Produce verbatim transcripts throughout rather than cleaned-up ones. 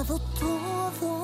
dado todo.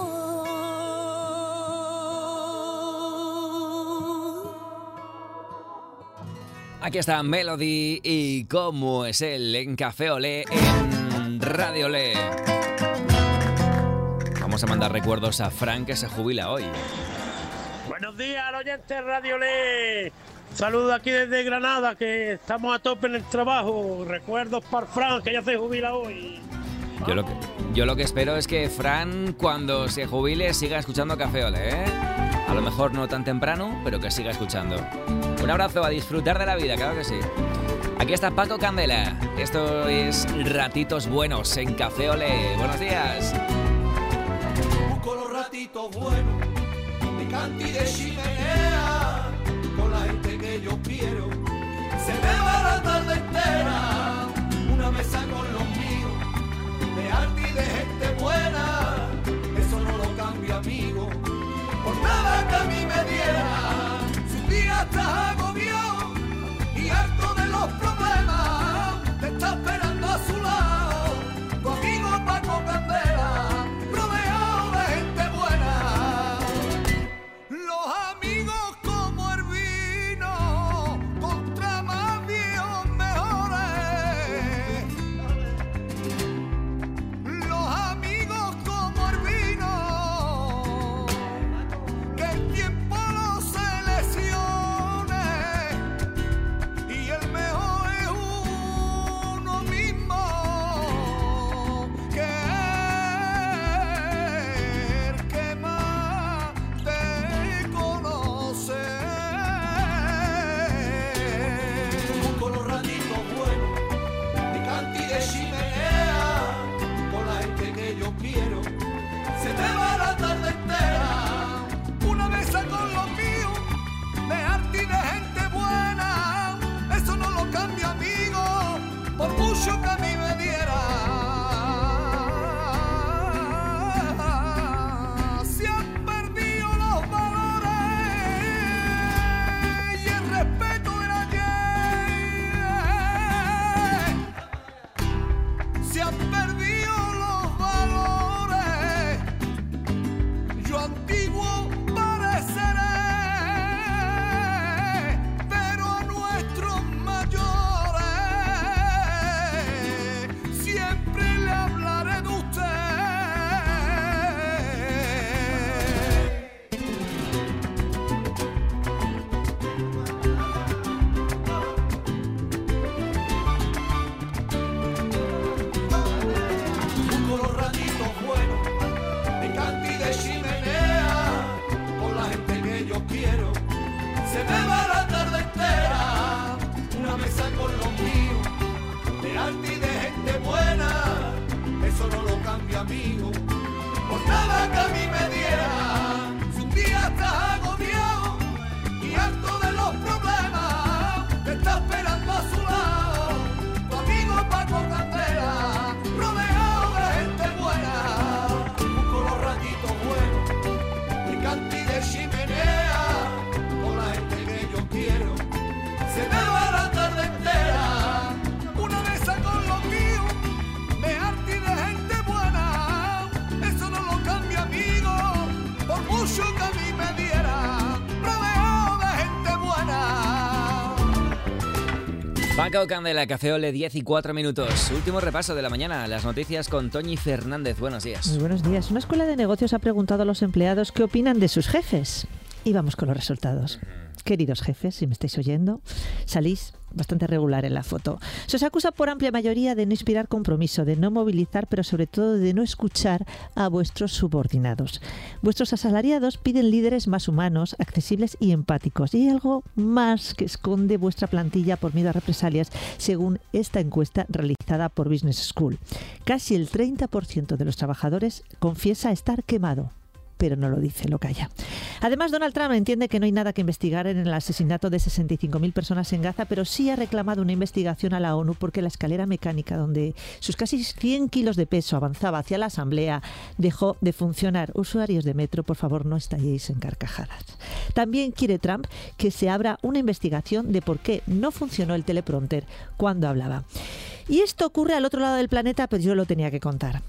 Aquí está Melody y cómo es él en Café Olé en Radio Olé. Vamos a mandar recuerdos a Fran, que se jubila hoy. Buenos días, oyentes Radio Olé. Saludos aquí desde Granada, que estamos a tope en el trabajo. Recuerdos para Fran, que ya se jubila hoy. Yo lo, que, yo lo que espero es que Fran, cuando se jubile, siga escuchando Café Olé, ¿eh? A lo mejor no tan temprano, pero que siga escuchando. Un abrazo, a disfrutar de la vida, claro que sí. Aquí está Paco Candela. Esto es Ratitos Buenos en Café Olé. Buenos días. Busco los ratitos buenos de canti de chimenea, con la gente que yo quiero. Se me va la tarde entera, una mesa con los míos, de arte y de gente buena. Eso no lo cambio, amigo, por nada que a mí me diera. Si un día estás agobiado y harto de los problemas, te está esperando a su lado tu amigo Paco Candela, rodeado de gente buena. Los amigos como el vino, contra más viejos mejores. Los amigos como el vino, que el tiempo los seleccione, y el mejor es uno mismo, que el que más te conoce. Busco los ratitos buenos de canti de chimenea, con la gente que yo quiero. Se me va la tarde entera, una mesa con los míos, de arte y de gente buena. Eso no lo cambia, amigo, por mucho que a mí me diera. Se han perdido los valores y el respeto del ayer. Se han perdido los valores. Yo antiguo pareceré, pero a nuestros mayores siempre le hablaré de usted. Busco los ratitos buenos de canti de chimenea, con la gente que yo quiero. Se me va la tarde entera, una mesa con los míos, de arte y de gente buena. Eso no lo cambia, amigo, por nada que a mí me diera. Si un día estás agobiado y harto de los problemas, te está esperando a su lado tu amigo Paco Candela, rodeado de gente buena. Busco los ratitos buenos de canti de chimenea, con la gente que yo quiero. Se me va la tarde entera, una mesa con los míos, de arte y de gente buena. Eso no lo cambia, amigo, por mucho que a mí me diera. Rodeado de gente buena. Paco Candela, Café Olé, diez y cuatro minutos. Último repaso de la mañana, las noticias con Toñi Fernández. Buenos días. Muy buenos días. Una escuela de negocios ha preguntado a los empleados qué opinan de sus jefes. Y vamos con los resultados. Queridos jefes, si me estáis oyendo, salís bastante regular en la foto. Se os acusa por amplia mayoría de no inspirar compromiso, de no movilizar, pero sobre todo de no escuchar a vuestros subordinados. Vuestros asalariados piden líderes más humanos, accesibles y empáticos. Y hay algo más que esconde vuestra plantilla por miedo a represalias, según esta encuesta realizada por Business School. Casi el treinta por ciento de los trabajadores confiesa estar quemado, pero no lo dice, lo calla. Además, Donald Trump entiende que no hay nada que investigar en el asesinato de sesenta y cinco mil personas en Gaza, pero sí ha reclamado una investigación a la ONU porque la escalera mecánica donde sus casi cien kilos de peso avanzaba hacia la Asamblea dejó de funcionar. Usuarios de metro, por favor, no estalléis en carcajadas. También quiere Trump que se abra una investigación de por qué no funcionó el teleprompter cuando hablaba. Y esto ocurre al otro lado del planeta, pero yo lo tenía que contar.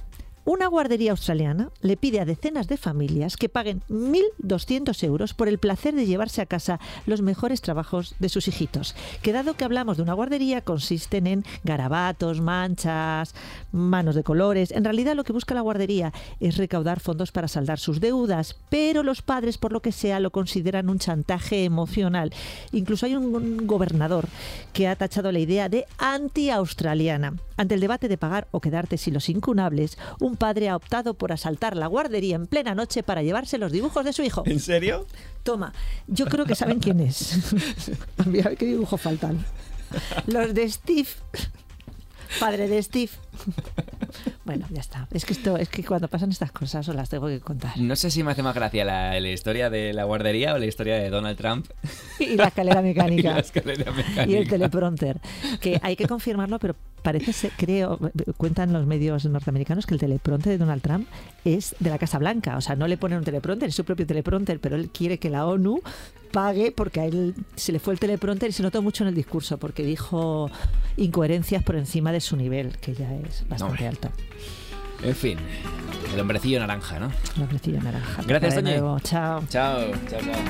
Una guardería australiana le pide a decenas de familias que paguen mil doscientos euros por el placer de llevarse a casa los mejores trabajos de sus hijitos. Que dado que hablamos de una guardería, consisten en garabatos, manchas, manos de colores. En realidad lo que busca la guardería es recaudar fondos para saldar sus deudas, pero los padres, por lo que sea, lo consideran un chantaje emocional. Incluso hay un gobernador que ha tachado la idea de anti-australiana. Ante el debate de pagar o quedarte sin los incunables, un padre ha optado por asaltar la guardería en plena noche para llevarse los dibujos de su hijo. ¿En serio? Toma, yo creo que saben quién es. Mira qué dibujos faltan. Los de Steve. Padre de Steve. Bueno, ya está. Es que esto, es que cuando pasan estas cosas os las tengo que contar. No sé si me hace más gracia la, la historia de la guardería o la historia de Donald Trump. Y la escalera mecánica. Y la escalera mecánica. Y el teleprompter. Que hay que confirmarlo, pero parece ser, creo, cuentan los medios norteamericanos que el teleprompter de Donald Trump es de la Casa Blanca. O sea, no le ponen un teleprompter, es su propio teleprompter, pero él quiere que la ONU pague porque a él se le fue el teleprompter y se notó mucho en el discurso porque dijo incoherencias por encima de su nivel, que ya es bastante no, alto. En fin, el hombrecillo naranja, ¿no? El hombrecillo naranja. Gracias, Toñi. Chao. Chao, chao, chao.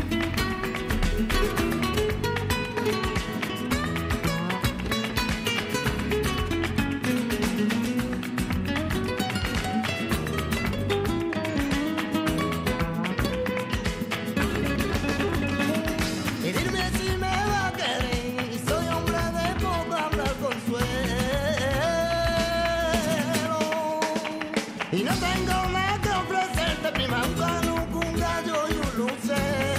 Y no tengo nada que ofrecerte, prima, un canuco, un gallo y un lucero.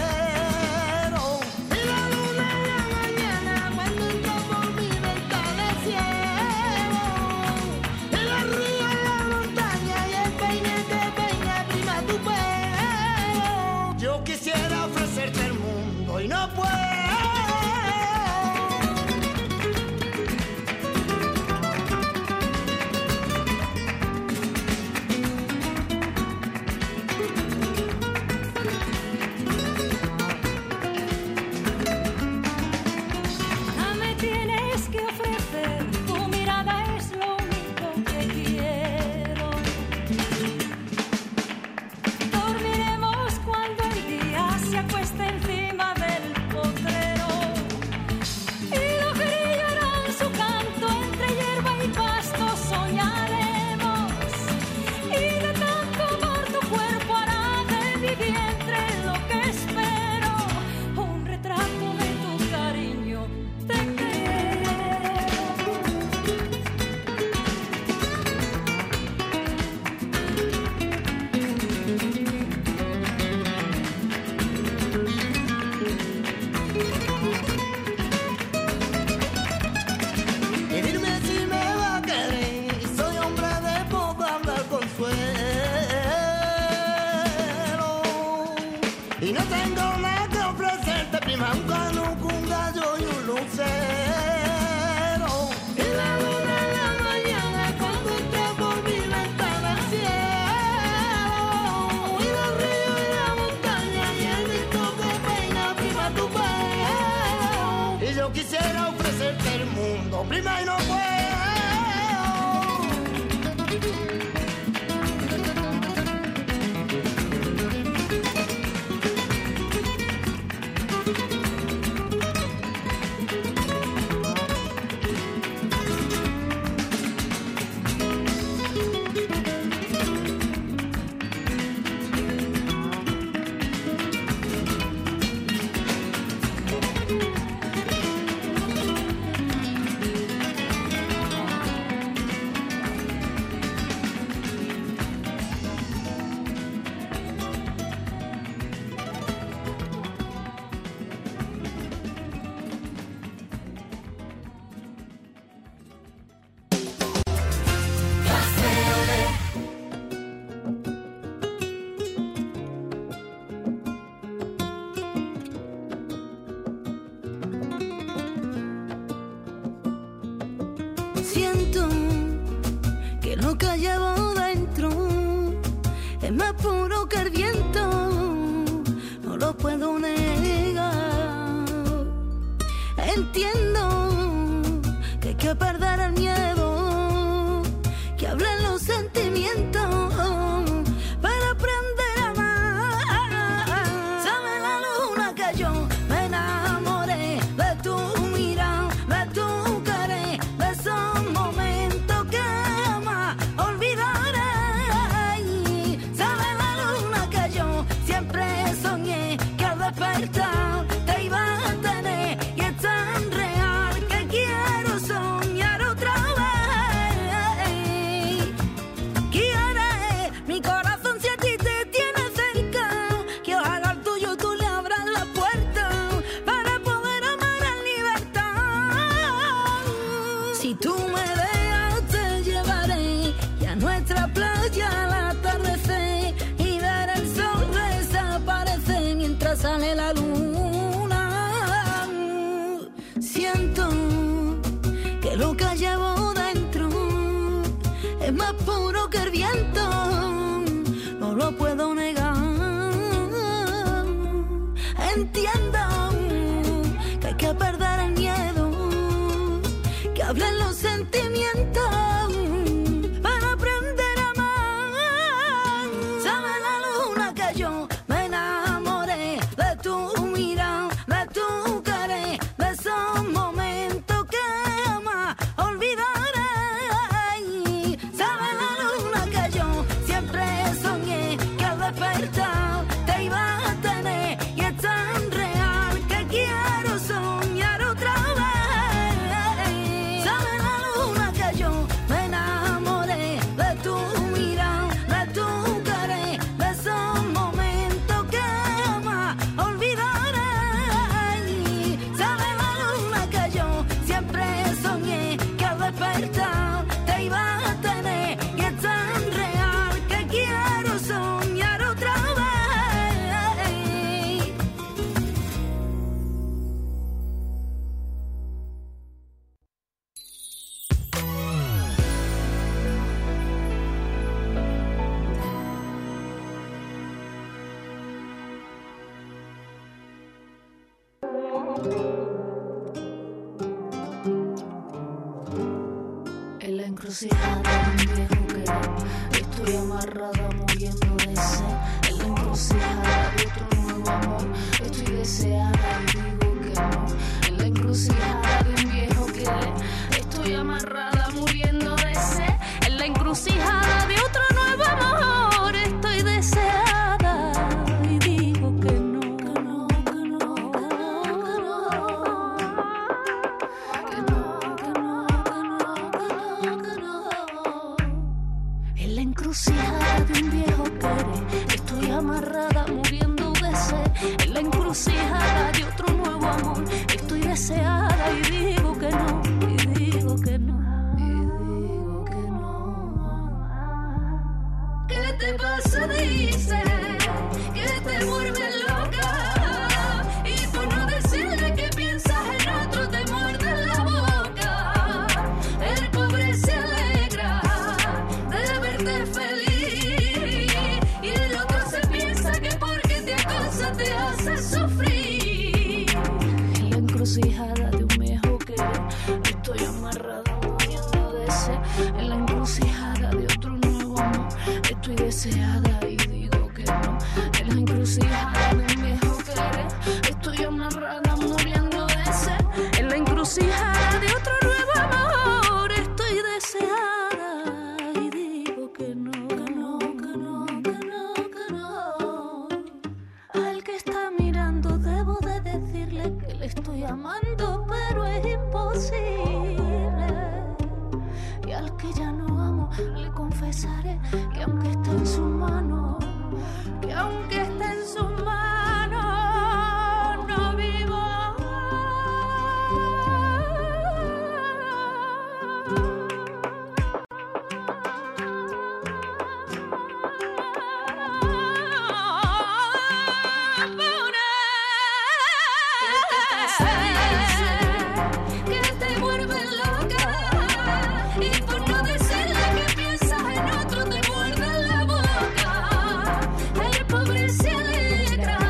Y la luna en la mañana cuando entró por mi ventana el cielo. Y la río en la montaña y el peine que peina, prima, tu pelo. Yo quisiera ofrecerte el mundo y no puedo. Y no tengo nada que ofrecerte, prima, un canuco, un gallo y un lucero. Y la luna en la mañana cuando entró por mi ventana al cielo. Y los ríos y la montaña y el viento que peina, prima, tu pelo. Y yo quisiera ofrecerte el mundo, prima, y no puedo. Siento que lo que llevo dentro es más puro que el viento, no lo puedo negar. Entiendo que hay que perder el miedo, que hablen los sentimientos noche al atardecer y ver el sol desaparecer mientras sale la luna. Siento que lo que llevo dentro es más puro que el viento, no lo puedo negar. Entiendo que hay que perder el miedo, que hablen los sentimientos para aprender a amar. Sabe la luna que yo me enamoré de tu mirada, de tu querer, de esos momentos que jamás olvidaré. Sabe la luna que yo siempre soñé que al despertar te iba a tener, y es tan real que quiero soñar otra vez. Sabe la luna que yo me enamoré de tu mirada, de tu querer, de esos momentos que jamás olvidaré. Sabe la luna que yo siempre soñé que al despertar te iba a tener, y es tan real que quiero soñar otra vez. En la encrucijada de un viejo querer, estoy amarrada muriendo de sed. En la encrucijada de otro nuevo amor, estoy deseada y digo que no. En la encrucijada de un viejo querer, estoy amarrada muriendo de sed. En la encrucijada de otro nuevo amor, estoy deseada y digo que no, que no, que no, que no, que no, que no, que no, que no. En la encrucijada de un viejo querer, estoy amarrada muriendo de sed. En la encrucijada de otro nuevo amor, estoy deseada y digo que no, y digo que no, y digo que no. ¿Qué te pasa? Dice que te vuelves loca, y por no decirle que piensas en otro te muerdes la boca. El pobre se alegra de verte feliz, y el otro se piensa que porque te acosa te hace sufrir. En la encrucijada de un viejo querer, estoy amarrada muriendo de sed. En la encrucijada de otro nuevo amor, estoy deseada y digo que no. En la encrucijada de un viejo querer, estoy amarrada muriendo de sed. En la encrucijada de otro nuevo amor, estoy deseada y digo que no, que no, que no, que no, que no. Al que está mirando debo de decirle que le estoy amando, pero es imposible. Y al que ya no amo le confesaré que aunque esté en su mano, que aunque esté en su mano, no vivo. Que te vuelves loca, y por no decirle que piensas en otro te muerde la boca. El pobre se alegra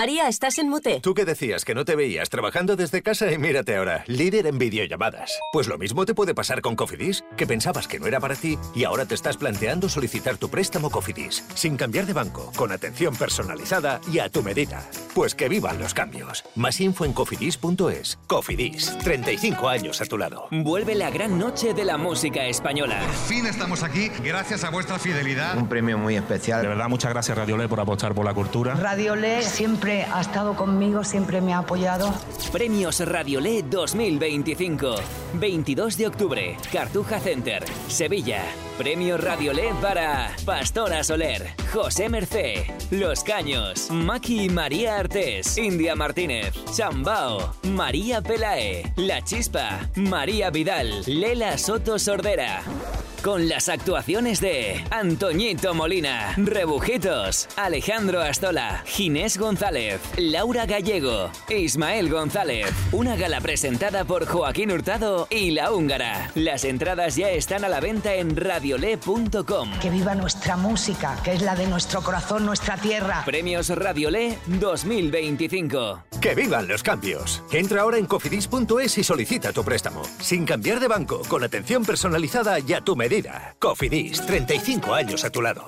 María, estás en mute. ¿Tú qué decías? Que no te veías trabajando desde casa y mírate ahora, líder en videollamadas. Pues lo mismo te puede pasar con Cofidis, que pensabas que no era para ti y ahora te estás planteando solicitar tu préstamo Cofidis, sin cambiar de banco, con atención personalizada y a tu medida. Pues que vivan los cambios. Más info en cofidis punto es. Cofidis, treinta y cinco años a tu lado. Vuelve la gran noche de la música española. Por fin estamos aquí, gracias a vuestra fidelidad. Un premio muy especial. De verdad, muchas gracias Radio Le por apostar por la cultura. Radio Le siempre ha estado conmigo, siempre me ha apoyado. Premios Radio Le dos mil veinticinco. veintidós de octubre, Cartuja Center, Sevilla. Premio Radio Le para Pastora Soler, José Mercé, Los Caños, Maki y María Artés, India Martínez, Chambao, María Pelae, La Chispa, María Vidal, Lela Soto Sordera. Con las actuaciones de Antoñito Molina, Rebujitos, Alejandro Astola, Ginés González, Laura Gallego, Ismael González. Una gala presentada por Joaquín Hurtado y La Húngara. Las entradas ya están a la venta en radiole punto com. Que viva nuestra música, que es la de nuestro corazón, nuestra tierra. Premios Radio Le dos mil veinticinco. ¡Que vivan los cambios! Entra ahora en cofidis punto es y solicita tu préstamo. Sin cambiar de banco, con atención personalizada y a tu medida. Cofidis, treinta y cinco años a tu lado.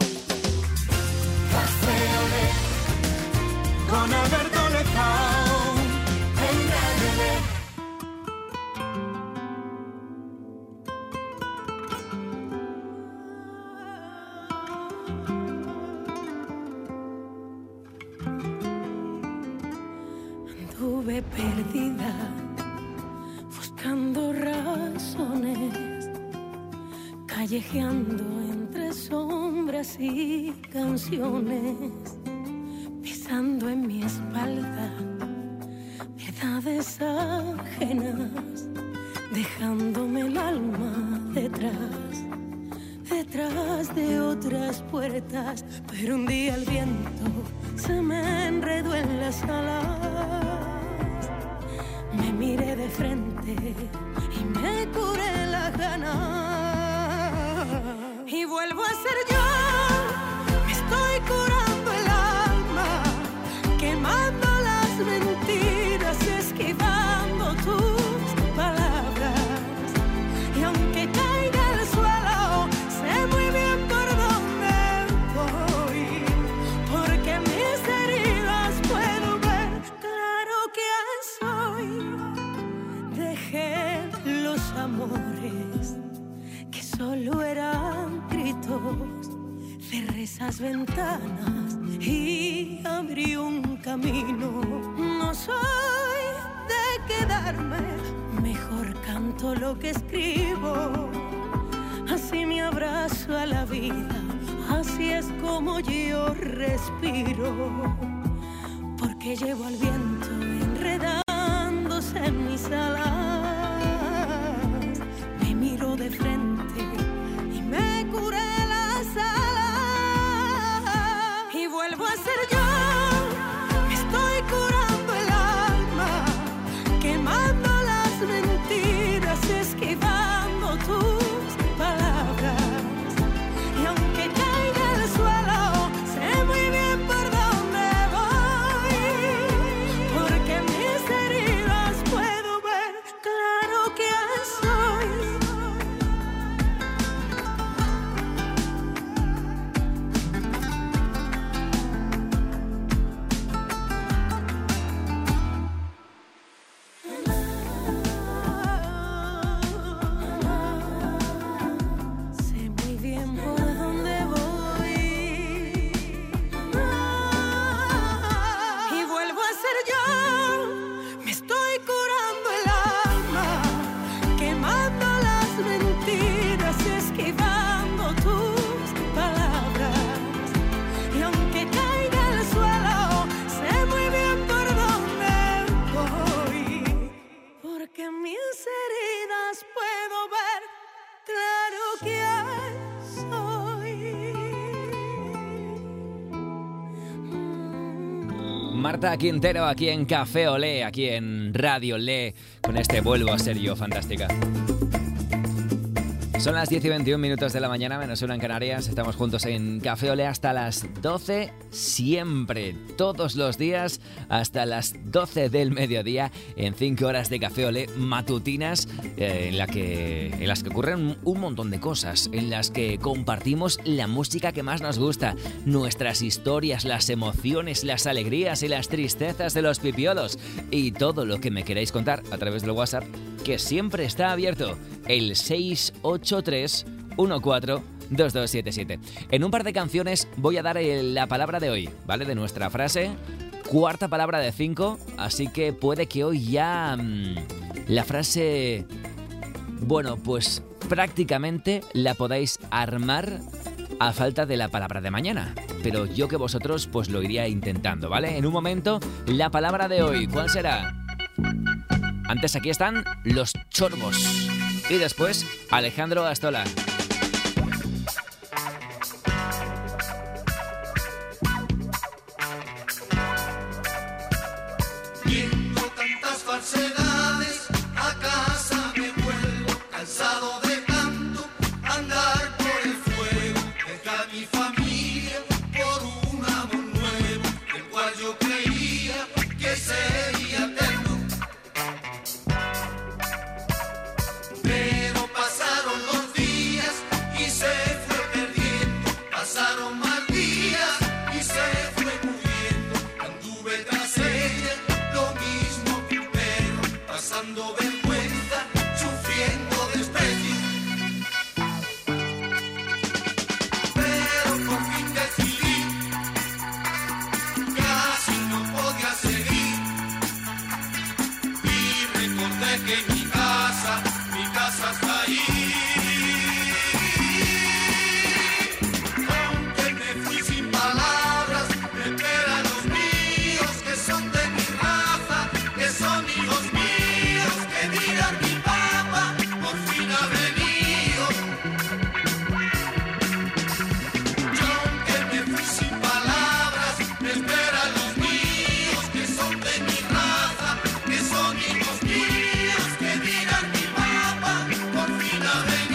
Con Alberto Lezao, en Radio Le. Anduve perdida, buscando razones, callejeando entre sombras y canciones, pisando en mi espalda verdades ajenas, dejándome el alma detrás, detrás de otras puertas. Pero un día el viento se me enredó en las alas, me miré de frente y me curé la gana. Y vuelvo a ser yo, me estoy curando el alma, quemando las mentiras, esquivando tus palabras. Y aunque caiga al suelo, sé muy bien por dónde voy, porque mis heridas puedo ver claro quién soy. Dejé los amores que solo eran gritos, cerré esas ventanas y abrí un camino. No soy de quedarme, mejor canto lo que escribo. Así me abrazo a la vida, así es como yo respiro, porque llevo al viento enredándose en mis alas. Me miro de frente y me curé las alas. Y vuelvo a ser yo, me estoy curando el alma, quemando las mentiras, esquivando tus palabras. Y aunque caiga al suelo, sé muy bien por dónde voy, porque mis heridas puedo ver claro quién soy. Sé muy bien por dónde voy. Y vuelvo a ser yo, me estoy curando el alma, quemando las mentiras, esquivando tus palabras. Y aunque caiga al suelo, sé muy bien por dónde voy, porque mis heridas puedo ver claro quién soy. Marta Quintero aquí en Café Olé, aquí en Radio Le, con este Vuelvo a ser yo, fantástica. Son las diez y veintiún minutos de la mañana, menos una en Canarias. Estamos juntos en Café Olé hasta las doce, siempre, todos los días, hasta las doce del mediodía, en cinco horas de Café Olé matutinas, eh, en, la que, en las que ocurren un montón de cosas, en las que compartimos la música que más nos gusta, nuestras historias, las emociones, las alegrías y las tristezas de los pipiolos, y todo lo que me queráis contar a través del WhatsApp, que siempre está abierto, el seis ocho tres uno cuatro dos dos siete siete. En un par de canciones voy a dar el, la palabra de hoy, ¿vale? De nuestra frase, cuarta palabra de cinco, así que puede que hoy ya mmm, la frase, bueno, pues prácticamente la podáis armar a falta de la palabra de mañana, pero yo que vosotros pues lo iría intentando, ¿vale? En un momento, la palabra de hoy, ¿cuál será? Antes aquí están Los Chorbos y después Alejandro Astola. Viendo tantas falsedades, a casa me vuelvo cansado de tanto andar por el fuego. Dejar mi familia por un amor nuevo, el cual yo creía que sería eterno. Pero pasaron los días y se fue perdiendo, pasaron más días y se fue muriendo. Anduve tras ella, lo mismo que un perro, pasando vergüenza, sufriendo desprecio. Pero por fin decidí, casi no podía seguir, y recordé que mi casa, mi casa está ahí. Aunque me fui sin palabras, me esperan los míos que son de mi raza, que son hijos míos, que dirán mi papá, por fin ha venido. Yo aunque me fui sin palabras, me esperan los míos que son de mi raza, que son hijos míos, que dirán mi papá, por fin ha venido.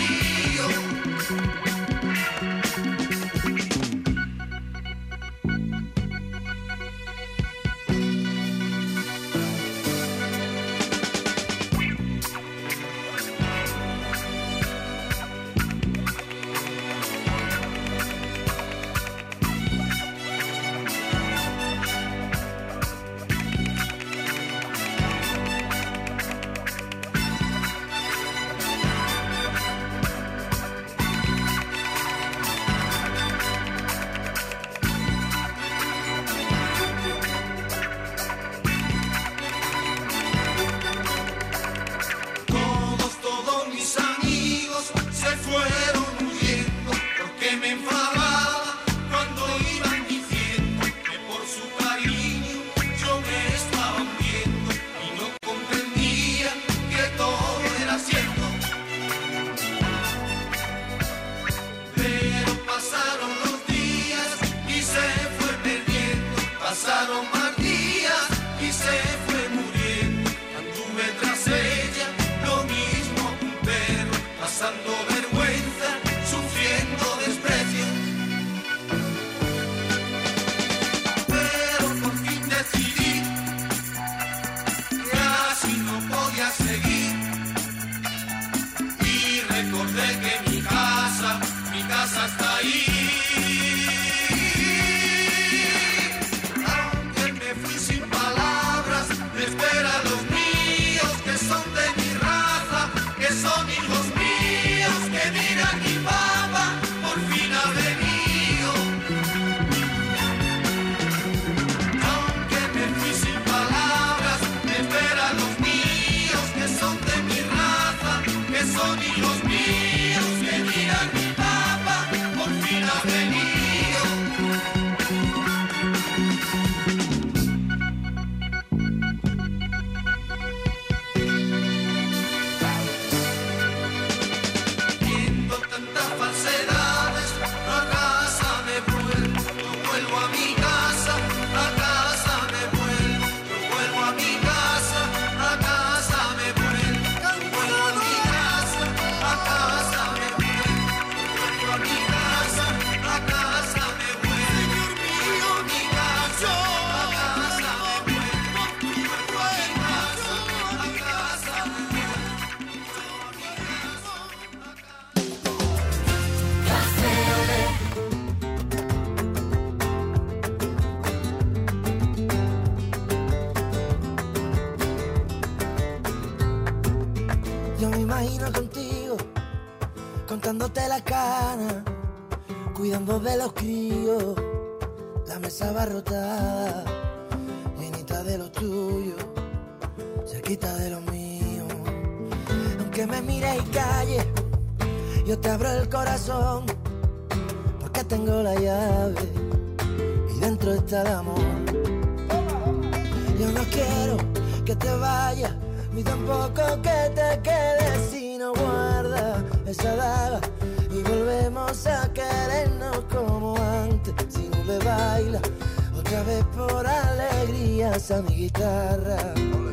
imagino contigo, contándote las canas, cuidando de los críos, la mesa abarrotada, llenita de lo tuyo, cerquita de lo mío. Aunque me mires y calles, yo te abro el corazón, porque tengo la llave y dentro está el amor. Yo no quiero que te vayas, ni tampoco que te quedes si no guardas esa daga y volvemos a querernos como antes. Si no le baila otra vez por alegrías a mi guitarra.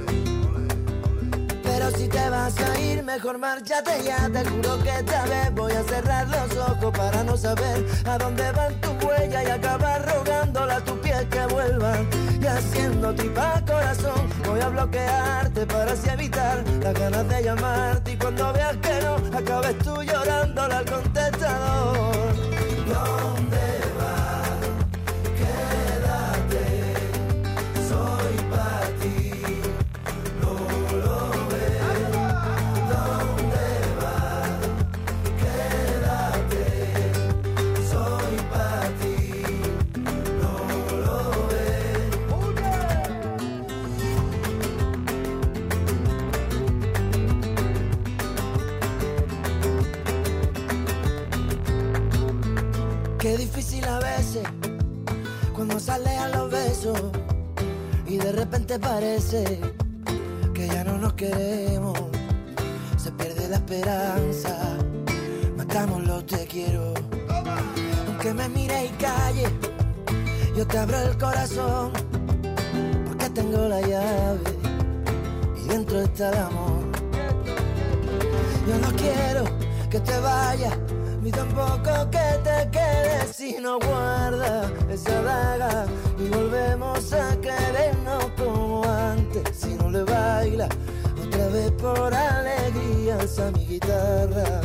Pero si te vas a ir, mejor márchate ya. Te juro que esta vez voy a cerrar los ojos para no saber a dónde van tus huellas y acabar rogándole a tus pies que vuelvan. Y haciendo tripa corazón, voy a bloquearte para así evitar las ganas de llamarte. Y cuando veas que no, acabes tú llorándole al contestador. ¿Dónde vas? Quédate, soy para ti. Qué difícil a veces cuando sale a los besos y de repente parece que ya no nos queremos. Se pierde la esperanza, matamos los te quiero. Aunque me mires y calles, yo te abro el corazón, porque tengo la llave y dentro está el amor. Yo no quiero que te vayas, ni tampoco que te quedes si no guardas esa daga y volvemos a querernos como antes. Si no le baila otra vez por alegrías a mi guitarra.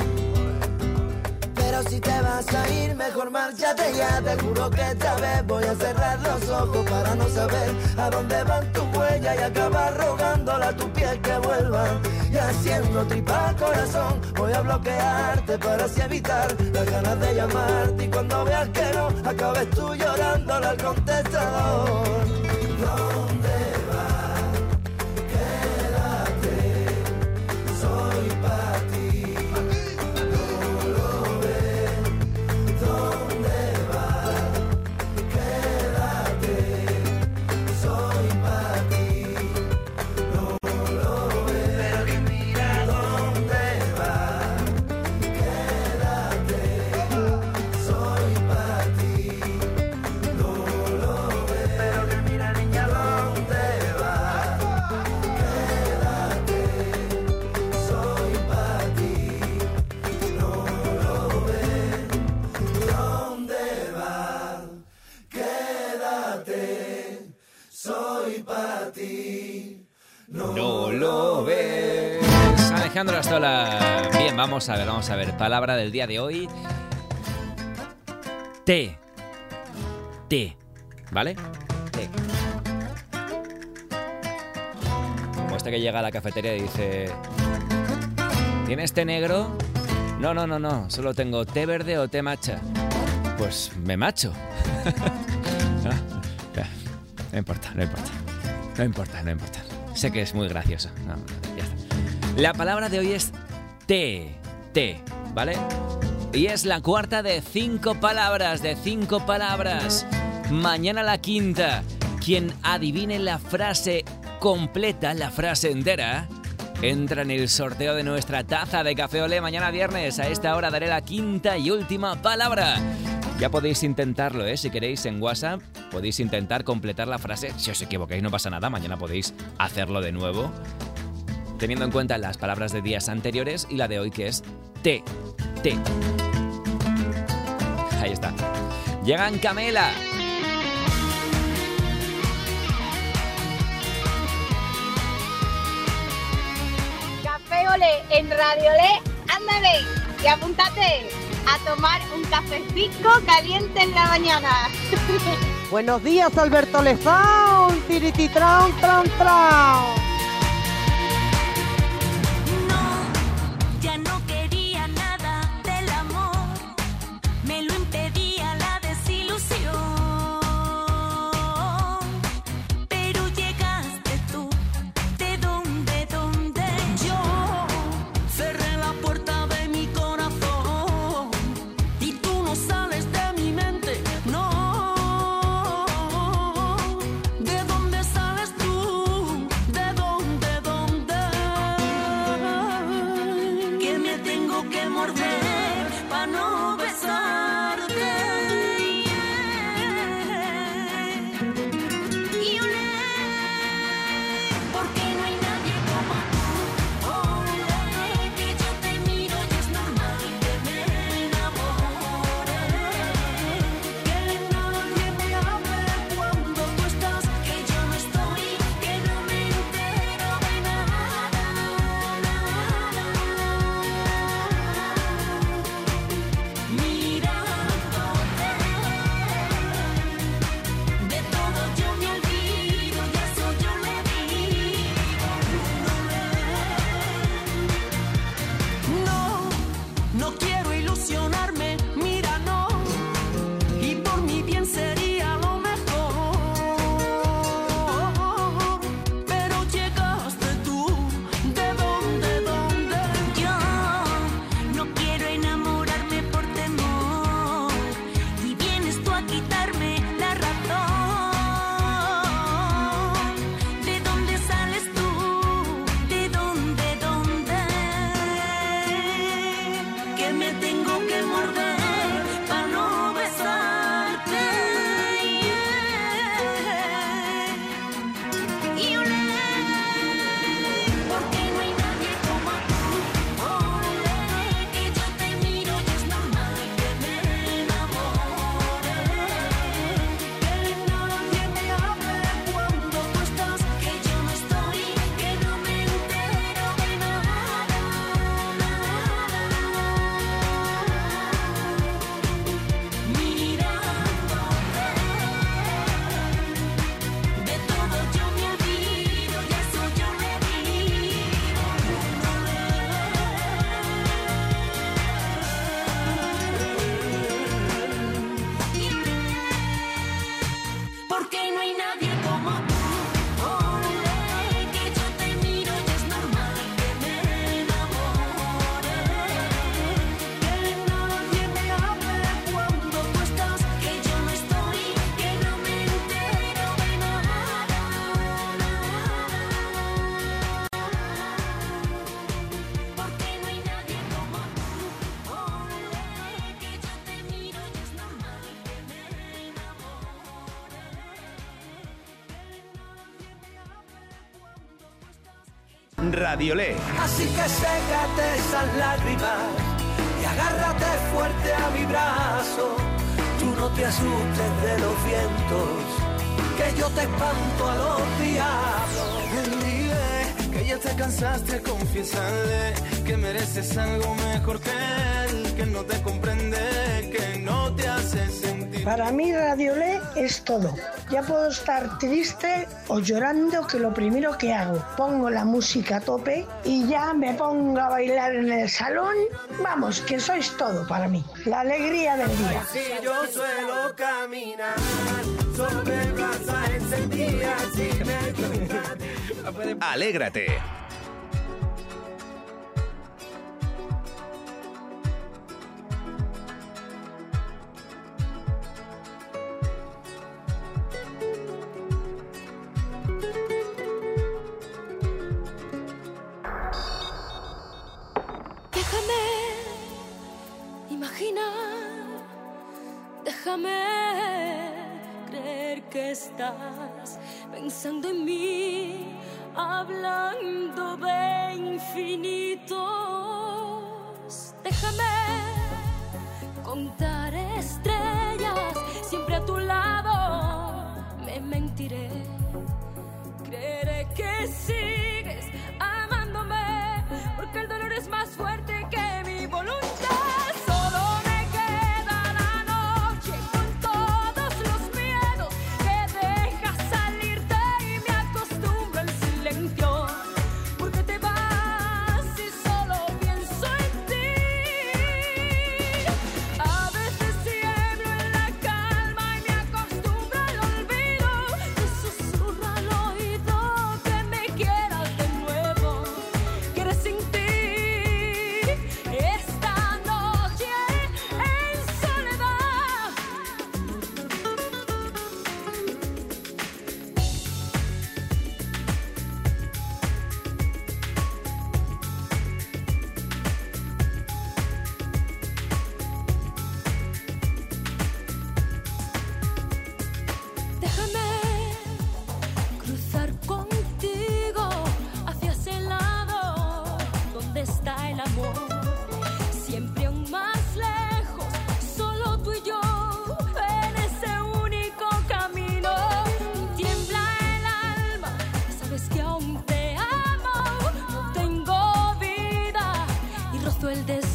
Pero si te vas a ir, mejor márchate ya. Te juro que esta vez voy a cerrar los ojos para no saber a dónde van tus huellas y acabar rogándole a tus pies que vuelvan. Y haciendo tripa corazón, voy a bloquearte para así evitar las ganas de llamarte. Y cuando veas que no, acabes tú llorándole al contestador. ¿Dónde vas? Quédate, soy para ti. No lo ves. Alejandro Astola. Bien, vamos a ver, vamos a ver. Palabra del día de hoy. Té. Té. ¿Vale? Té. Como este que llega a la cafetería y dice: ¿tienes té negro? No, no, no, no. Solo tengo té verde o té matcha. Pues me macho. No, no importa, no importa. No importa, no importa. Sé que es muy gracioso. No, no, ya está. La palabra de hoy es té. Té, ¿vale? Y es la cuarta de cinco palabras, de cinco palabras. Mañana la quinta. Quien adivine la frase completa, la frase entera, entra en el sorteo de nuestra taza de Café Olé. Mañana viernes a esta hora daré la quinta y última palabra. Ya podéis intentarlo, ¿eh? Si queréis en WhatsApp, podéis intentar completar la frase. Si os equivocáis no pasa nada, mañana podéis hacerlo de nuevo, teniendo en cuenta las palabras de días anteriores y la de hoy, que es té, té. Ahí está. Llegan Camela. Café Olé en Radio Olé, ándale y apúntate a tomar un cafecito caliente en la mañana. Buenos días, Alberto Lezón, tirititran, tran, tran. No pa' no besarte. Y olé, porque no hay nadie como tú. Olé, que yo te miro y es normal que me enamore. Que nadie me hable cuando tú estás, que yo no estoy, que no me entero de nada, mirándote. De todo yo me olvido, y eso yo le digo. No, no quiero ilusionarme, mira, no. Y por mi bien sería lo mejor. Pero llegaste tú, ¿de dónde, dónde? Yo no quiero enamorarme por temor. Y vienes tú a quitarme la razón. ¿De dónde sales tú? ¿De dónde, dónde? Que me tengo que morder para no besarte. Y olé, porque no hay nadie como tú. Olé, que yo te miro y es normal que me enamore. Que nadie me hable cuando tú estás, que yo no estoy, que no me entero de nada, mirándote. De todo yo me olvido, y eso yo le digo. Porque no hay nadie como tú. Olé, que yo te miro y es normal que me enamore. Que nadie me hable cuando tú estás, que yo no estoy, que no me entero de nada. Porque no hay nadie como tú. Olé, que yo te miro y es normal que me enamore. Radiolé. Así que sécate esas lágrimas y agárrate fuerte a mi brazo. Tú no te asustes de los vientos, que yo te espanto a los diablos. Dile que ya te cansaste, confiésale que mereces algo mejor que él, que no te comprende, que no te hace sentir. Para mí Radiolé es todo. Ya puedo estar triste o llorando, que lo primero que hago, pongo la música a tope y ya me pongo a bailar en el salón. Vamos, que sois todo para mí. La alegría del día. Si yo suelo caminar sobre brasas encendidas, si me Alégrate. Déjame imaginar, déjame creer que estás pensando en mí, hablando de infinitos. Déjame contar estrellas, siempre a tu lado. Me mentiré, creeré que sigues amándome, porque el dolor es más fuerte que mi voluntad. Solo me queda la noche con todos los miedos que dejas salirte, y me acostumbro al silencio, porque te vas y solo pienso en ti. A veces tiemblo en la calma y me acostumbro al olvido. Te susurro al oído que me quieras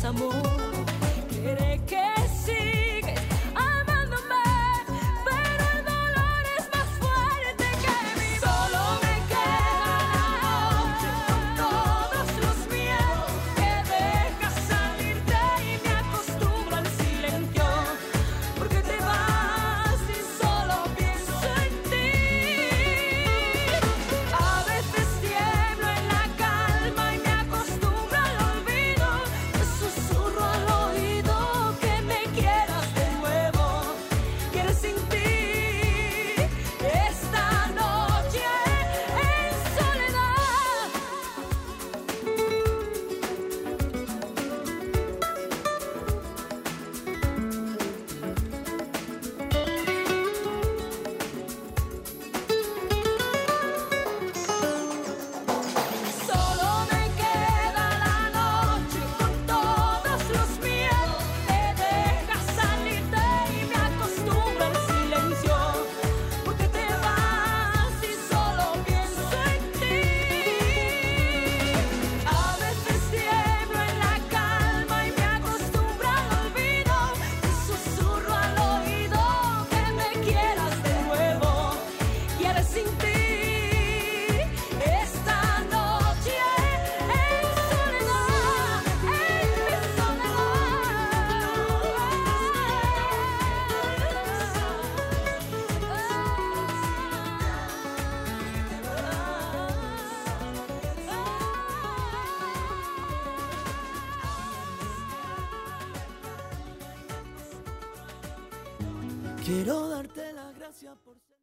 más amor. Quiere que sigues amándome, pero el dolor es más fuerte que mi voz. Solo me queda la noche con todos los miedos que dejas salirte y me acostumbro al silencio, porque te vas y solo pienso en ti. A veces tiemblo en la calma y me acostumbro al olvido. Te susurro al oído que me quieras de nuevo. Quiero sin ti esta noche en soledad. Solo me queda la noche con todos los miedos. Te dejas salirte y me acostumbro al silencio, porque te vas y solo pienso en ti. A veces tiemblo en la calma y me acostumbro al olvido. Te susurro al oído que me quieras de nuevo. Quiero sin ti esta noche en soledad, en mi Quiero darte las gracias por ser...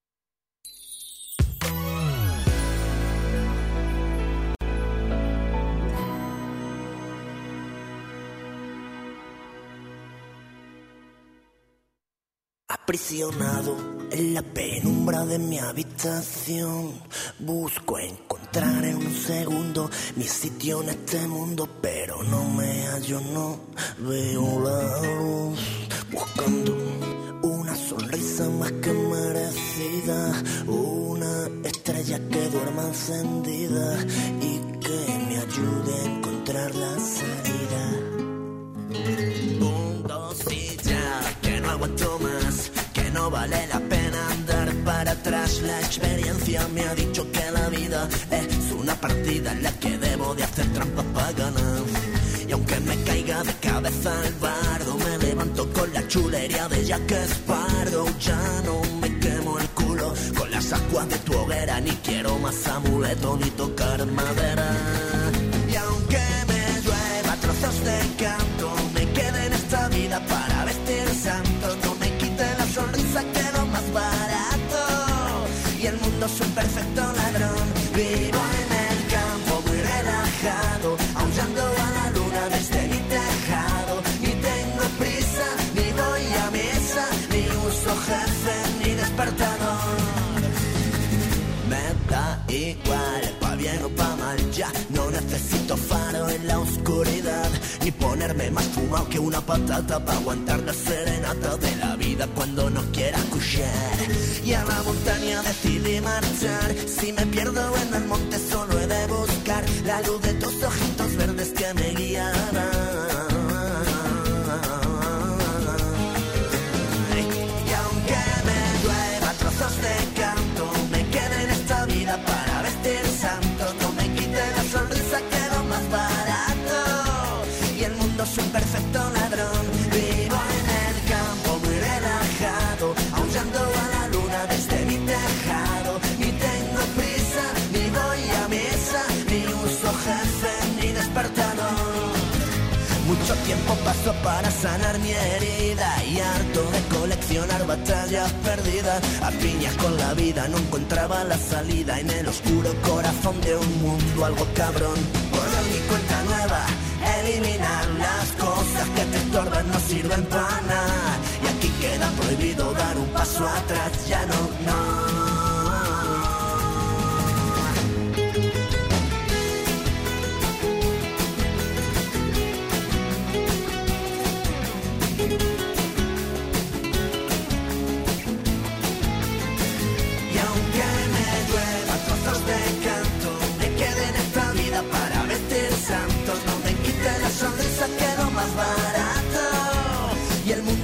Aprisionado en la penumbra de mi habitación, busco encontrar en un segundo mi sitio en este mundo, pero no me hallo, no veo la luz, buscando una sonrisa más que merecida, una estrella que duerma encendida y que me ayude a encontrar la salida. Un, dos y ya, que no aguanto más, que no vale la pena andar para atrás. La experiencia me ha dicho que la vida es una partida en la que debo de hacer trampa para ganar. Y aunque me caiga de cabeza al bardo, me levanto con la chulería de Jack Sparrow. Ya no me quemo el culo con las aguas de tu hoguera, ni quiero más amuleto ni tocar madera. Y aunque me llueva trozos de canto, me quede en esta vida para vestir santos, no me quite la sonrisa que es lo más barato. Y el mundo es un perfecto ladrón. Vivo en el campo muy relajado, aullando a la luna desde mi tejado. Ni tengo prisa, ni voy a misa, ni uso jefe, ni despertador. Me da igual, pa' bien o pa' mal, ya no necesito faro en la oscuridad, ni ponerme más fumado que una patata pa' aguantar la serenata de la vida cuando no quiera escuchar. Y a la montaña decidí marchar, si me pierdo en el monte solo he de buscar la luz de tus ojitos verdes que me guiarán. Y aunque me llueva trozos de canto, me quede en esta vida para vestir santos, no me quite la sonrisa que es lo más barato. Y el mundo es un perfecto ladrón. Vivo en el campo muy relajado, aullando a la luna desde mi tejado. Ni tengo prisa, ni voy a misa, ni uso jefe, ni despertador. Mucho tiempo pasó para sanar mi herida y harto de coleccionar batallas perdidas. A piñas con la vida no encontraba la salida en el oscuro corazón de un mundo algo cabrón. Borrar mi cuenta nueva, eliminar las cosas que te estorban, no sirven para nada. Y aquí queda prohibido dar un paso atrás, ya no, no. Para vestir santos, no me quite la sonrisa que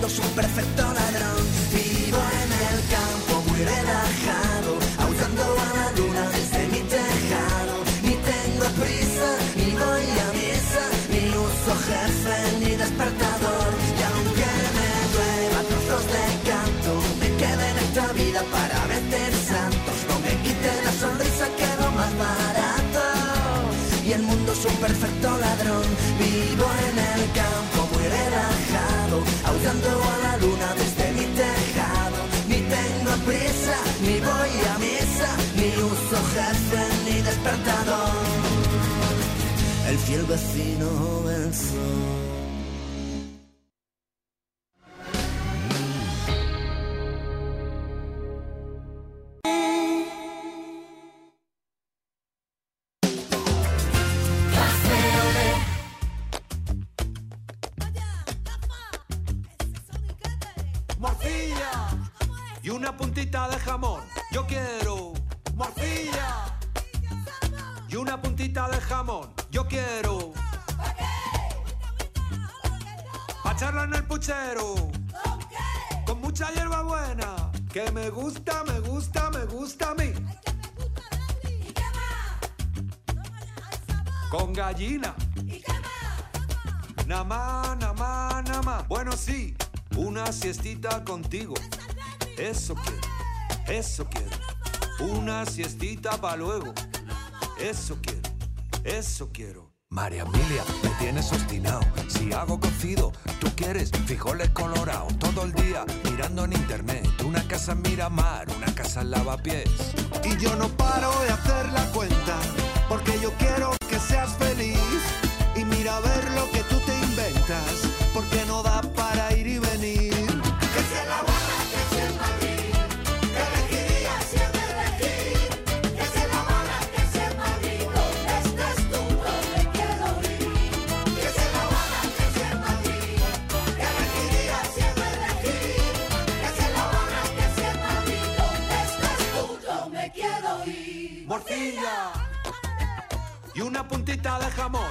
mundo es un perfecto ladrón. Vivo en el campo muy relajado, aullando a la luna desde mi tejado. Ni tengo prisa, ni voy a misa, ni uso jefe ni despertador. Y aunque me llueva trozos de canto, me quedo en esta vida para meter santos. No me quite la sonrisa que es lo más barato. Y el mundo es un perfecto ladrón. Vivo en el campo muy relajado, aullando a la luna desde mi tejado. Ni tengo prisa, ni voy a misa, ni uso jefe ni despertador. El fiel vecino del sol. Morcilla y una puntita de jamón. Yo quiero morcilla y una puntita de jamón. Yo quiero pa' echarla en el puchero con mucha hierba buena que me gusta, me gusta, me gusta a mí. Con gallina. Nada más, nada más, nada más. Bueno, sí. Una siestita contigo, eso quiero, eso quiero. Una siestita pa' luego, eso quiero, eso quiero. María Emilia, me tienes obstinado. Si hago cocido, tú quieres frijoles colorados. Todo el día mirando en internet. Una casa en Miramar, una casa en Lavapiés. Y yo no paro de hacer la cuenta, porque yo quiero que seas feliz. Y mira a ver lo que tú te inventas, porque no da para ir y venir. Que sea La Habana, que sea Madrid, que elegiría si he de elegir. Que sea La Habana, que sea Madrid, donde estés tú, donde quiero ir. Que sea La Habana, que sea Madrid, que elegiría si he de elegir. Que sea La Habana, que sea Madrid, donde estés tú, donde quiero ir. Morcilla y una puntita de jamón.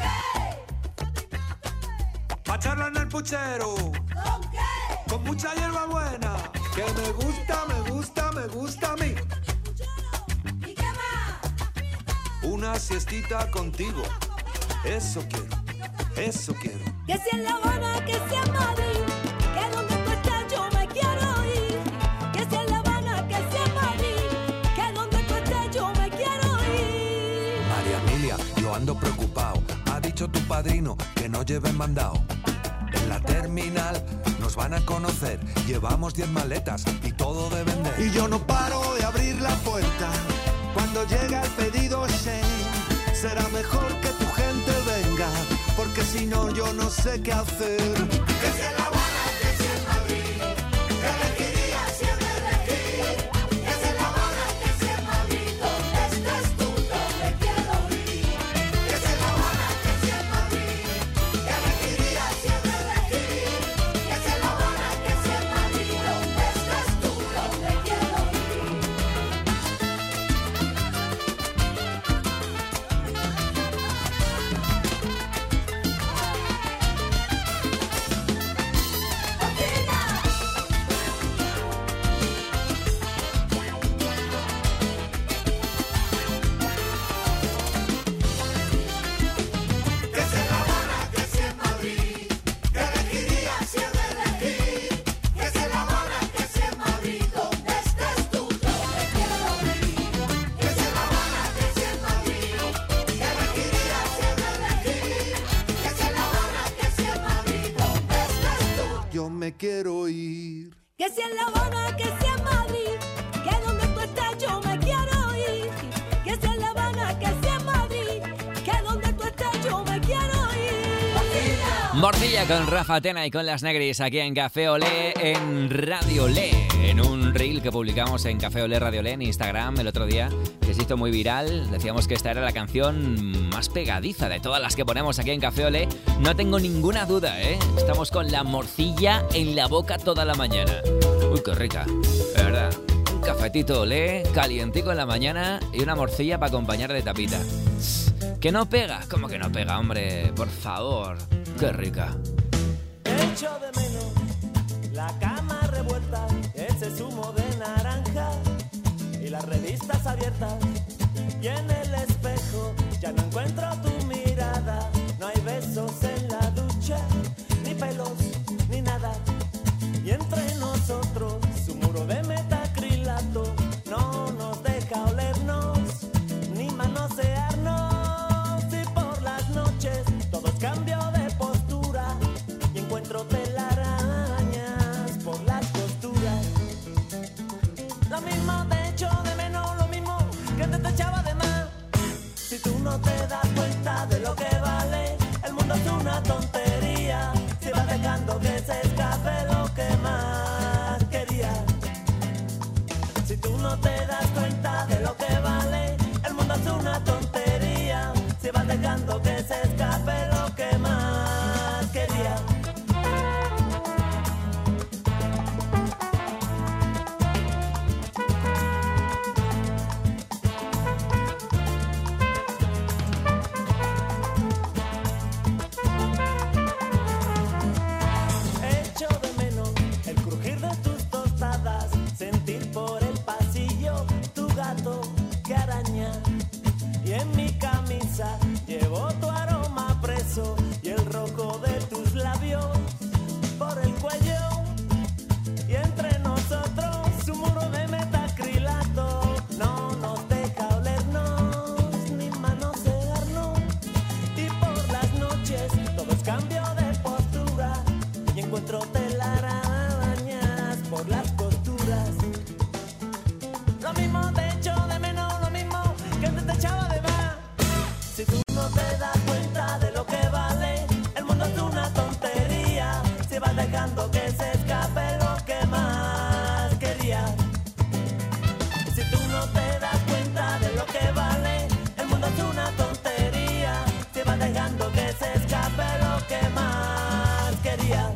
Pa' echarla en el puchero. ¿Con qué? Con mucha hierba buena. Que me gusta, me gusta, me gusta a mí. ¿Y qué más? Una siestita contigo. Eso quiero, eso quiero. Que si en La Habana, que sea en Madrid, que donde tú estés yo me quiero ir. Que si en La Habana, que sea en Madrid, que donde tú estés yo me quiero ir. María Emilia, yo ando preocupado. Ha dicho tu padrino que no lleven mandado. En la terminal nos van a conocer. Llevamos diez maletas y todo de vender. Y yo no paro de abrir la puerta. Cuando llega el pedido Shane, será mejor que tu gente venga, porque si no yo no sé qué hacer. Que sea La Habana, que sea en Madrid, que elegiría si he de elegir. Que sea La Habana, que sea en Madrid, donde estés tú, donde quiero ir. Que sea La Habana, que sea en Madrid, que elegiría si he de elegir. Que sea La Habana, que sea en Madrid, donde estés tú, donde quiero ir. Que sea La Habana, que sea en Madrid, que elegiría si he de elegir. Que sea La Habana, que sea en Madrid, donde estés tú, donde quiero ir. Que sea La Habana, que sea en Madrid, que elegiría si he de elegir. Que sea La Habana, que sea en Madrid, donde estés tú. Yo me quiero ir. Que si en La Habana, que sea en Madrid, que donde tú estés yo me quiero ir. Que si en La Habana, que sea en Madrid, que donde tú estés yo me quiero ir. Morcilla con Rafa Tena y con las Negris aquí en Café Olé, en Radio Olé, en un reel que publicamos en Café Olé Radio Olé en Instagram el otro día, que se hizo muy viral. Decíamos que esta era la canción más pegadiza de todas las que ponemos aquí en Café Olé. No tengo ninguna duda, ¿eh? Estamos con la morcilla en la boca toda la mañana. Uy, qué rica, de verdad. Un cafetito Olé, calientico en la mañana y una morcilla para acompañar de tapita. ¿Que no pega? ¿Cómo que no pega, hombre? Por favor. Qué rica. Echo de menos la cama revuelta, ese zumo de naranja y las revistas abiertas. Y en el espejo ya no encuentro tu mirada, no hay besos en la ducha, ni pelos, ni nada. Y entre nosotros su muro de metacrilato no nos deja olernos, ni manosearnos. Y por las noches todos cambio de postura y encuentro telarañas por las costuras. Lo mismo te echo de menos, lo mismo que te, te echaba de más. Si tú no te das cuenta de lo que vale, el mundo es una tontería. Si vas dejando que se escape lo que más quería. Si tú no te das cuenta de lo que vale, el mundo es una tontería. Si vas dejando que se escape lo que más quería. Echo de menos el crujir de tus tostadas, sentir por el pasillo tu gato que araña. Y en mi camisa llevo tu aroma preso y el rojo de tus labios por el cuello. Y entre nosotros su muro de metacrilato no nos deja olernos ni manosearnos. Y por las noches todo es cambio de postura y encuentro telarañas por las costuras. Lo mismo te echo de menos, lo mismo que te, te echaba de más. Si tú no te das cuenta de lo que vale, el mundo es una tontería. Si vas dejando que se escape lo que más querías. Si tú no te das cuenta de lo que vale, el mundo es una tontería. Si vas dejando que se escape lo que más querías.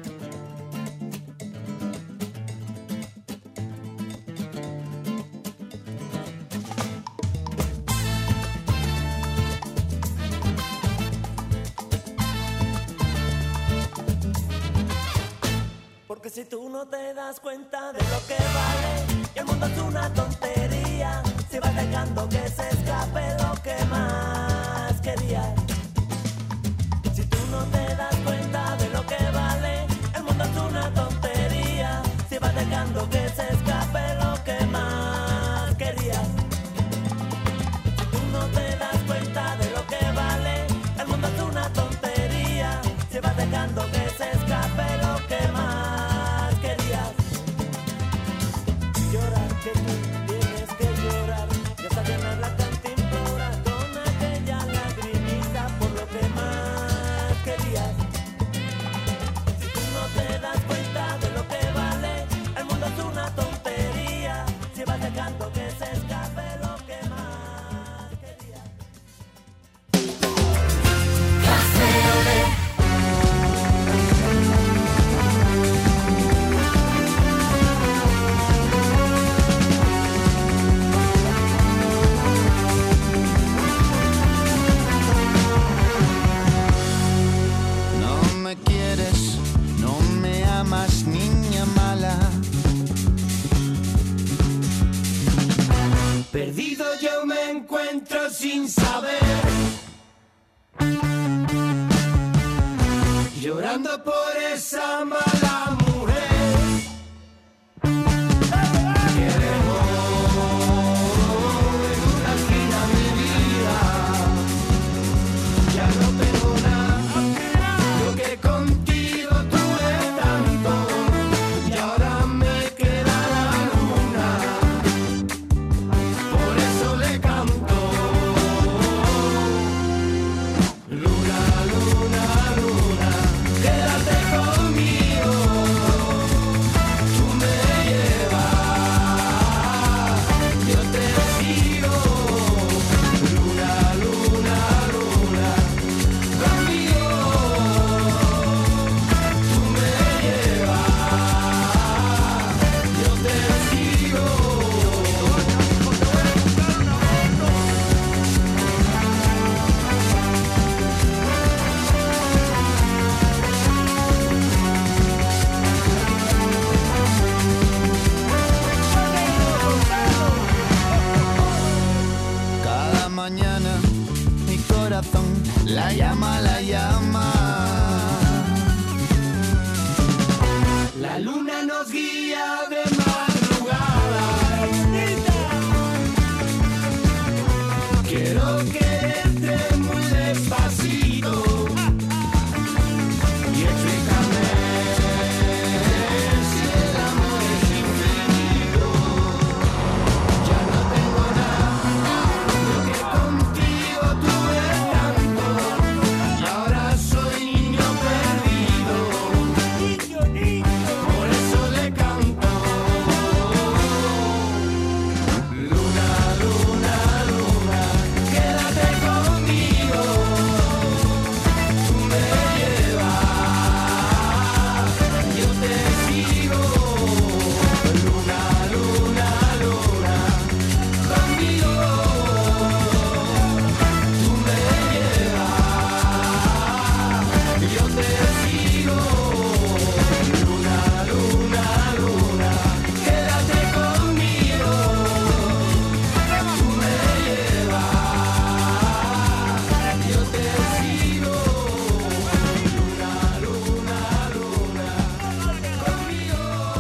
Porque si tú no te das cuenta de lo que vale, y el mundo es una tontería. Si vas dejando que se escape lo que más querías. Si tú no te das cuenta de lo que vale, el mundo es una tontería. Si vas dejando que se escape lo que más querías. Si tú no te das cuenta de lo que vale, el mundo es una tontería. Si vas dejando que se escape lo que más querías. Llorar que tú tienes que llorar, y hasta llenar la cantimplora con aquella lagrimita por lo que más querías. Si tú no te das cuenta de lo que vale, el mundo es una tontería. Si vas dejando que se escape lo que más querías. No me quieres, no me amas, niña mala. Perdido yo me encuentro sin saber, llorando por esa mala mujer que dejó en una esquina mi vida. Ya no tengo nada, lo que contigo tuve tanto, y ahora me queda la luna. Por eso le canto. Luna, luna, luna, quédate conmigo. mañana, mi corazón la llama, la llama. La luna nos guía de madrugada. Quiero quererte muy despacito y explícame si el amor es infinito. Ya no tengo nada, lo que contigo tuve tanto, y ahora soy niño perdido. Niño, niño, por eso le canto. Luna, luna, luna, quédate conmigo. Tú me llevas, yo te sigo. Luna, luna, luna, conmigo. Tú me llevas, yo te sigo. Luna, luna, luna, quédate conmigo. Tú me llevas, yo te sigo. Luna, luna, luna, conmigo.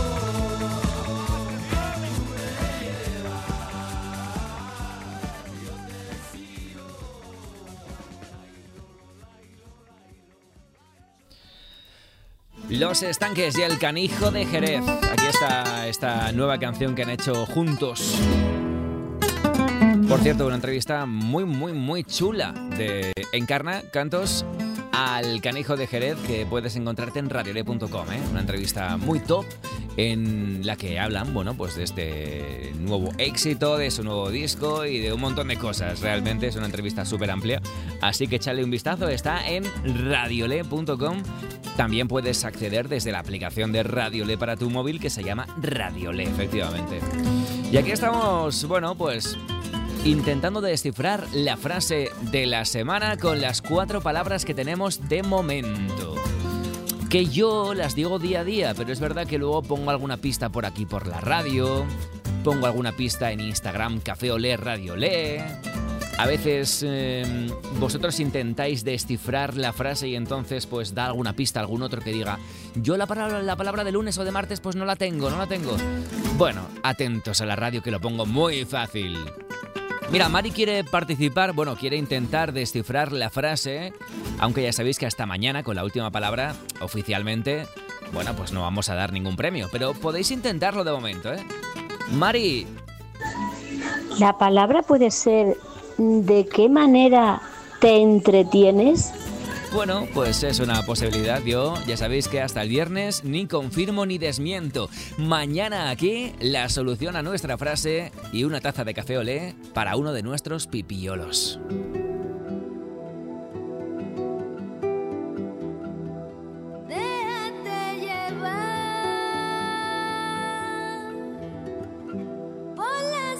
Los Estanques y el Canijo de Jerez. Aquí está esta nueva canción que han hecho juntos. Por cierto, una entrevista muy, muy, muy chula de Encarna Cantos al Canijo de Jerez, que puedes encontrarte en radiole punto com, ¿eh? Una entrevista muy top en la que hablan, bueno, pues de este nuevo éxito, de su nuevo disco y de un montón de cosas. Realmente es una entrevista súper amplia, así que échale un vistazo. Está en radiole punto com. También puedes acceder desde la aplicación de Radiole para tu móvil, que se llama Radiole, efectivamente. Y aquí estamos, bueno, pues intentando descifrar la frase de la semana con las cuatro palabras que tenemos de momento. Que yo las digo día a día, pero es verdad que luego pongo alguna pista por aquí por la radio, pongo alguna pista en Instagram, Café Olé, Radiolé. A veces eh, vosotros intentáis descifrar la frase y entonces pues da alguna pista a algún otro que diga: yo la palabra, la palabra de lunes o de martes pues no la tengo, no la tengo. Bueno, atentos a la radio que lo pongo muy fácil. Mira, Mari quiere participar, bueno, quiere intentar descifrar la frase, aunque ya sabéis que hasta mañana con la última palabra, oficialmente, bueno, pues no vamos a dar ningún premio, pero podéis intentarlo de momento, ¿eh? Mari. La palabra puede ser: ¿de qué manera te entretienes? Bueno, pues es una posibilidad. Yo, ya sabéis que hasta el viernes ni confirmo ni desmiento. Mañana aquí la solución a nuestra frase y una taza de café olé para uno de nuestros pipiolos. Déjate llevar por las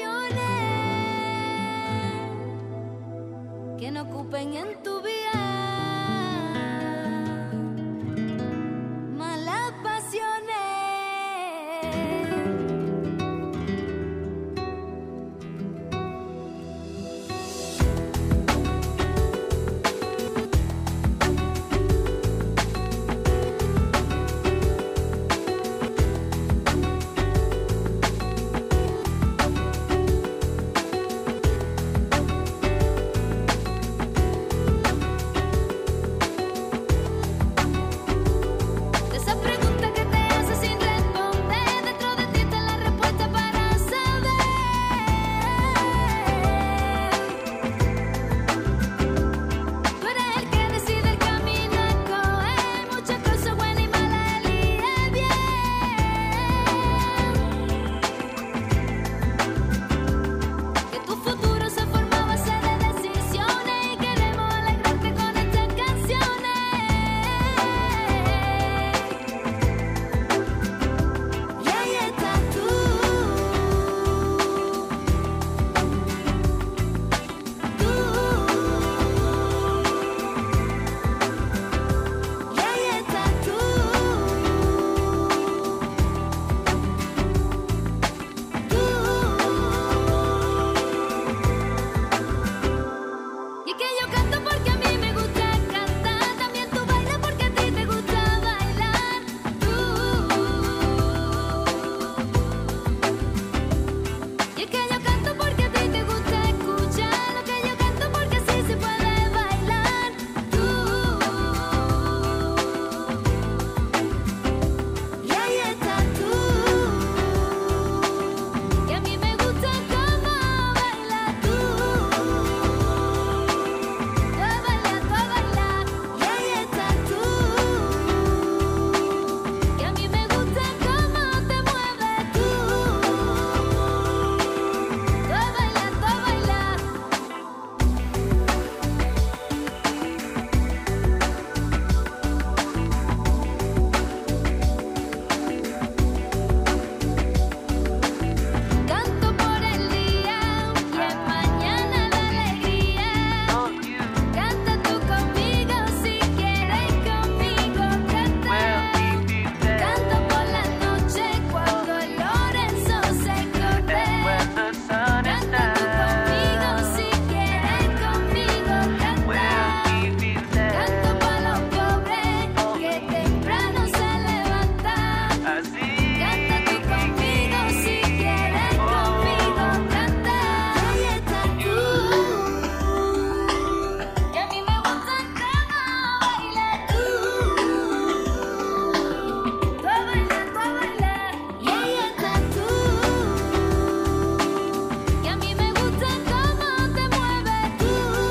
sensaciones que no ocupen en tu vida